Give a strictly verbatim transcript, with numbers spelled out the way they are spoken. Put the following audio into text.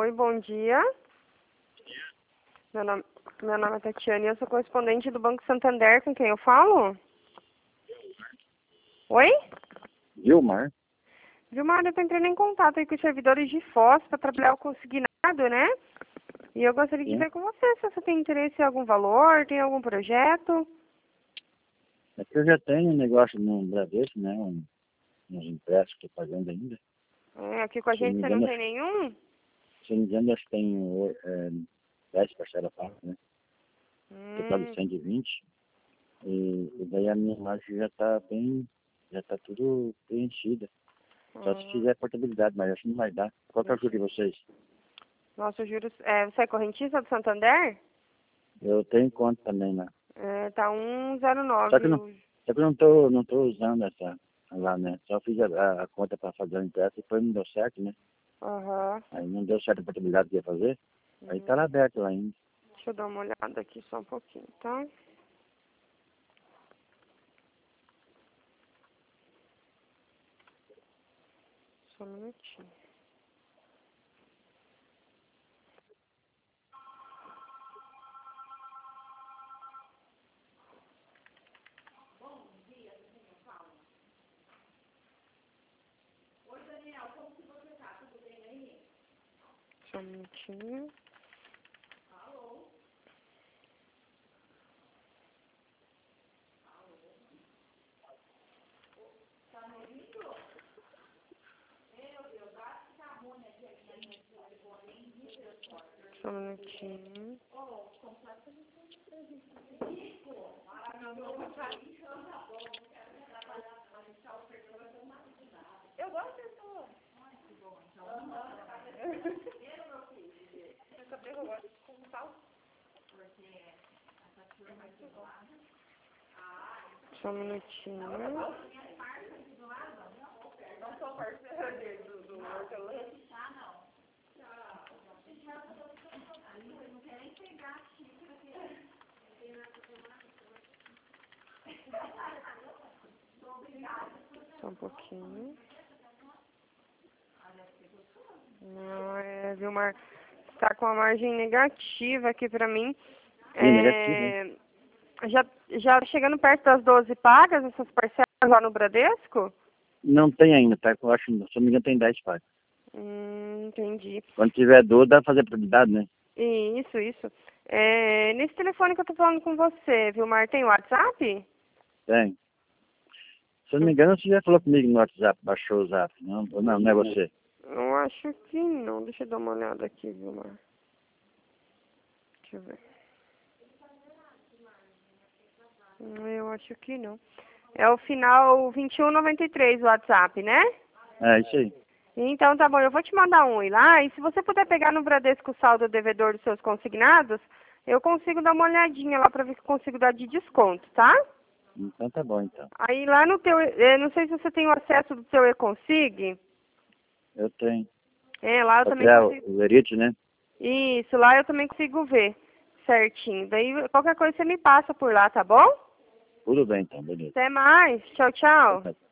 Oi, bom dia. Meu nome, meu nome é Tatiana e eu sou correspondente do Banco Santander, com quem eu falo? Oi? Vilmar? Vilmar, eu tô entrando em contato aí com os servidores de Foz para trabalhar o consignado, né? E eu gostaria de Sim. ver com você se você tem interesse em algum valor, tem algum projeto. É que eu já tenho um negócio no Bradesco, né? Um, uns empréstimos que estou pagando ainda. É, aqui com a Se não gente me você não engano, tem nenhum? se não me engano, acho que tem é, dez parcelas pagas, né? Total de Hum, cento e vinte. E, e daí a minha margem já está bem, já está tudo preenchida. Só se hum, fizer portabilidade, mas acho que não vai dar. Qual que é o juro de vocês? Nossa, juros. É, você é correntista do Santander? Eu tenho conta também, né? É, tá Só que cento e não, nove. só que eu não tô, não tô usando essa lá, né? Só fiz a, a conta para fazer o empréstimo e depois não deu certo, né? Aham. Aí não deu certo a portabilidade que ia fazer. Aí tá Hum, lá aberto lá ainda. Deixa eu dar uma olhada aqui só um pouquinho, tá? Só um minutinho. Só um minutinho. Só um minutinho. Eu gosto dessa. Eu sabia que eu gosto com sal. Só um minutinho. Não sou parceira do, do hortelã. Só um pouquinho. Não, é, Vilmar, está com a margem negativa aqui pra mim. Sim, negativo, né? É, já, já chegando perto das doze pagas, essas parcelas lá no Bradesco? Não tem ainda, tá? Eu acho, se não me engano, tem dez pagas. Hum, entendi. Quando tiver dor, dá pra fazer portabilidade, né? Isso, isso. É, nesse telefone que eu tô falando com você, Vilmar, tem WhatsApp? Tem. Se eu não me Hum, engano, você já falou comigo no WhatsApp, baixou o Zap. Não, ou não, não é você. Eu acho que não. Deixa eu dar uma olhada aqui, Vilmar. Deixa eu ver. Hum, Eu acho que não. É o final vinte e um noventa e três o WhatsApp, né? É, isso aí. Então tá bom, eu vou te mandar um aí lá, e se você puder pegar no Bradesco o saldo devedor dos seus consignados, eu consigo dar uma olhadinha lá pra ver se eu consigo dar de desconto, tá? Então tá bom, então. Aí lá no teu, eh, não sei se você tem o acesso do seu e-consig, Eu tenho. é, lá eu Pra também criar o consigo, o Verite, né? isso, lá eu também consigo ver certinho. Daí qualquer coisa você me passa por lá, tá bom? Tudo bem, então, beleza. Até mais, tchau, Então tchau. tá.